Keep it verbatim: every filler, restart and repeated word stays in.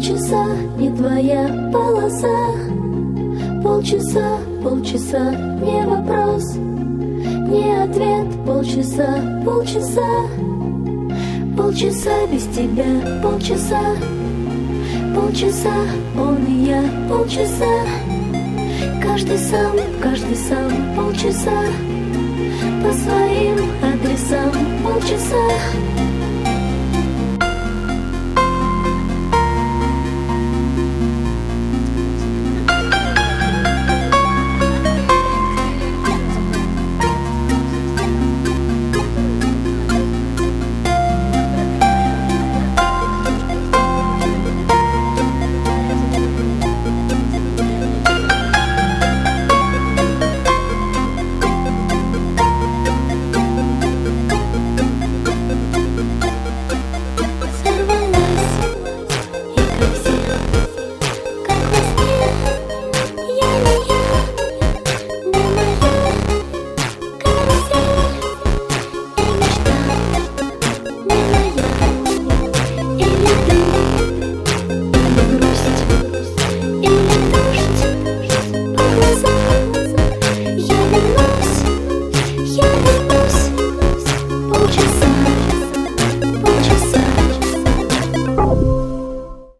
Полчаса не твоя полоса. Полчаса, полчаса, не вопрос, не ответ. Полчаса, полчаса, полчаса без тебя. Полчаса, полчаса, он и я. Полчаса, каждый сам, каждый сам. Полчаса, по своим адресам. Полчаса.